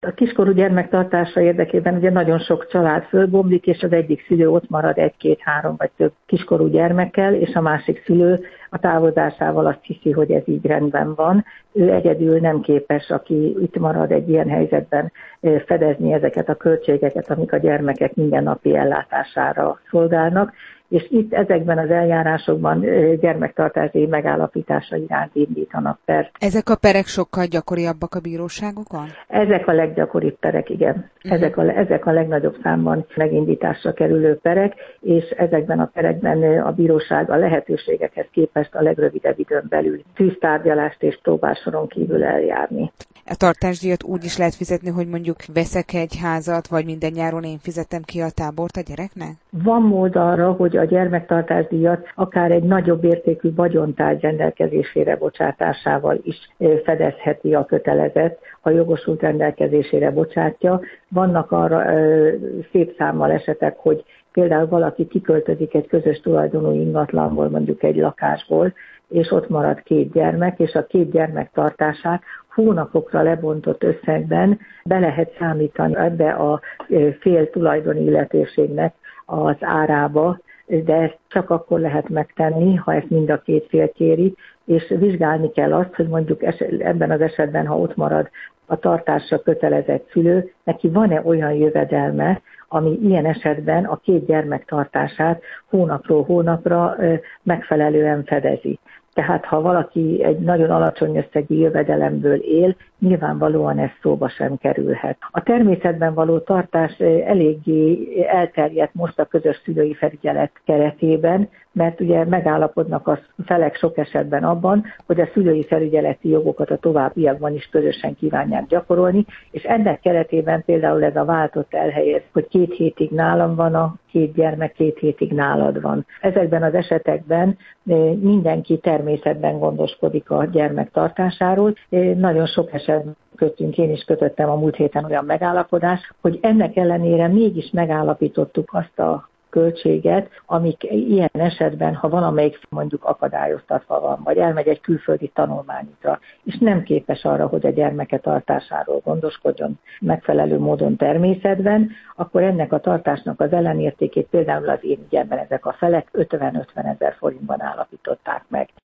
A kiskorú gyermek tartása érdekében ugye nagyon sok család fölbomlik, és az egyik szülő ott marad 1, 2, 3 vagy több kiskorú gyermekkel, és a másik szülő a távozásával azt hiszi, hogy ez így rendben van. Ő egyedül nem képes, aki itt marad egy ilyen helyzetben, fedezni ezeket a költségeket, amik a gyermekek mindennapi ellátására szolgálnak. És itt ezekben az eljárásokban gyermektartási megállapítása iránt indítanak pert. Ezek a perek sokkal gyakoriabbak a bíróságokon? Ezek a leggyakoribb perek, igen. Ezek a legnagyobb számban megindításra kerülő perek, és ezekben a perekben a bíróság a lehetőségekhez képest a legrövidebb időn belül tűztárgyalást és próbálsoron kívül eljárni. A tartásdíjat úgy is lehet fizetni, hogy mondjuk veszek egy házat, vagy minden nyáron én fizetem ki a tábort a gyereknek? Van mód arra, hogy a gyermektartásdíjat akár egy nagyobb értékű vagyontárgy rendelkezésére bocsátásával is fedezheti a kötelezett, ha jogosult rendelkezésére bocsátja. Vannak arra szép számmal esetek, hogy például valaki kiköltözik egy közös tulajdonú ingatlanból, mondjuk egy lakásból, és ott marad 2 gyermek, és a 2 gyermek tartását hónapokra lebontott összegben be lehet számítani ebbe a fél tulajdoni illetőségnek az árába, de ezt csak akkor lehet megtenni, ha ezt mind a 2 fél kéri, és vizsgálni kell azt, hogy mondjuk ebben az esetben, ha ott marad a tartásra kötelezett szülő, neki van-e olyan jövedelme, ami ilyen esetben a 2 gyermek tartását hónapról hónapra megfelelően fedezi. Tehát ha valaki egy nagyon alacsony összegű jövedelemből él, nyilvánvalóan ez szóba sem kerülhet. A természetben való tartás eléggé elterjedt most a közös szülői felügyelet keretében, mert ugye megállapodnak a felek sok esetben abban, hogy a szülői felügyeleti jogokat a továbbiakban is közösen kívánják gyakorolni, és ennek keretében például ez a váltott elhelyez, hogy 2 hétig nálam van a 2 gyermek, 2 hétig nálad van. Ezekben az esetekben mindenki természetben gondoskodik a gyermek tartásáról. Nagyon sok esetben én is kötöttem a múlt héten olyan megállapodást, hogy ennek ellenére mégis megállapítottuk azt a költséget, amik ilyen esetben, ha valamelyik mondjuk akadályoztatva van, vagy elmegy egy külföldi tanulmányra, és nem képes arra, hogy a gyermeke tartásáról gondoskodjon megfelelő módon természetben, akkor ennek a tartásnak az ellenértékét például az én ügyemben ezek a felek 50-50 ezer forintban állapították meg.